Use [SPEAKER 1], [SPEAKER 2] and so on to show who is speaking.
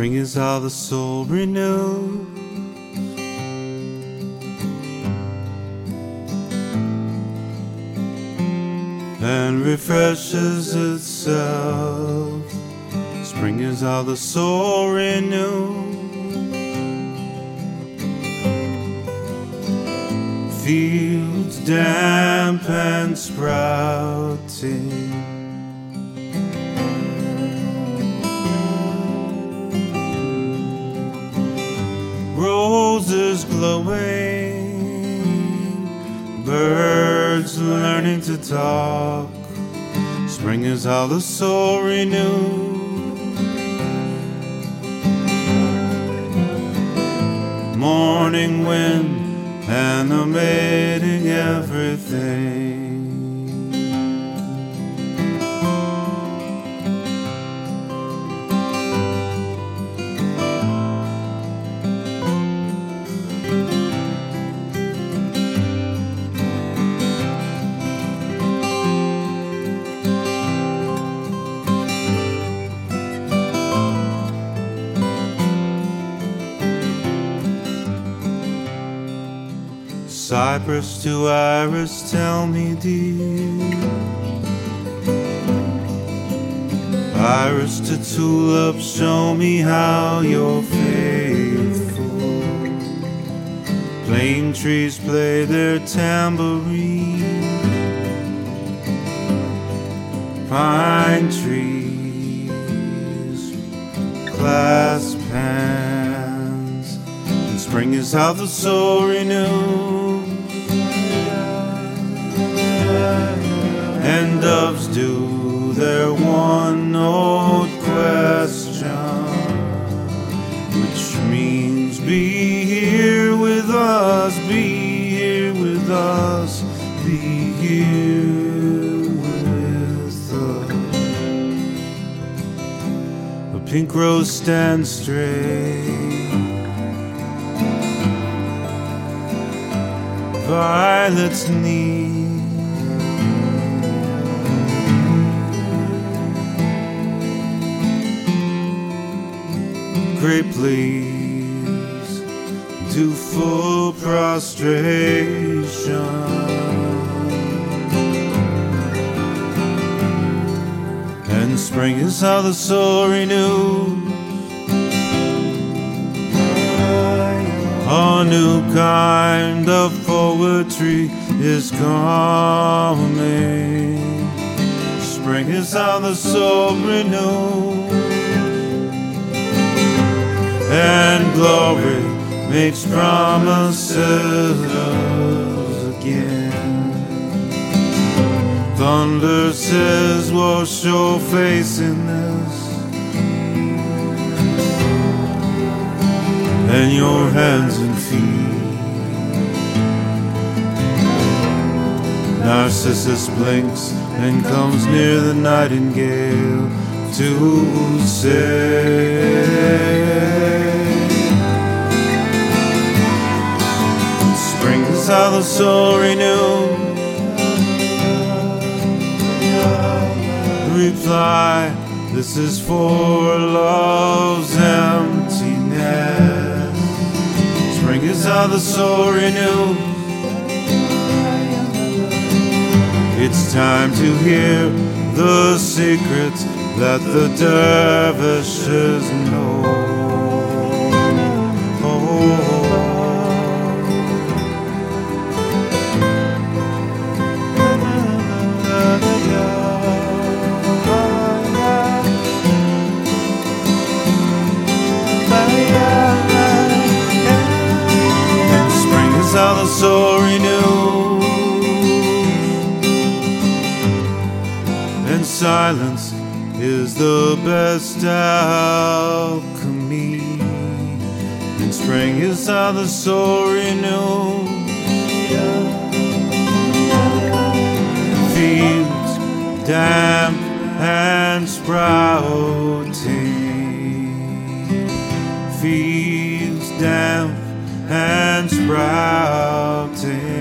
[SPEAKER 1] Spring is how the soul renews and refreshes itself. Spring is how the soul renews, fields damp and sprouting, roses glowing, birds learning to talk. Spring is how the soul renews, morning wind animating everything. Cypress to iris, tell me dear. Iris to tulip, show me how you're faithful. Plane trees play their tambourine, pine trees clasp hands, and spring is how the soul renews. And doves do their one-note question, which means be here with us, be here with us, be here with us. A pink rose stands straight, violets need grape leaves to full prostration, and spring is how the soul renews. A new kind of poetry is coming. Spring is how the soul renews, and glory makes promises again. Thunder says, wash your face in this, and your hands and feet. Narcissus blinks and comes near the nightingale to say, spring is how the soul renews. Reply, this is for love's emptiness. Spring is how the soul renews. It's time to hear the secrets that the dervishes know. Spring is how the soul renews, and silence is the best alchemy. And spring is how the soul renews, fields damp and sprouting, fields damp and sprouting.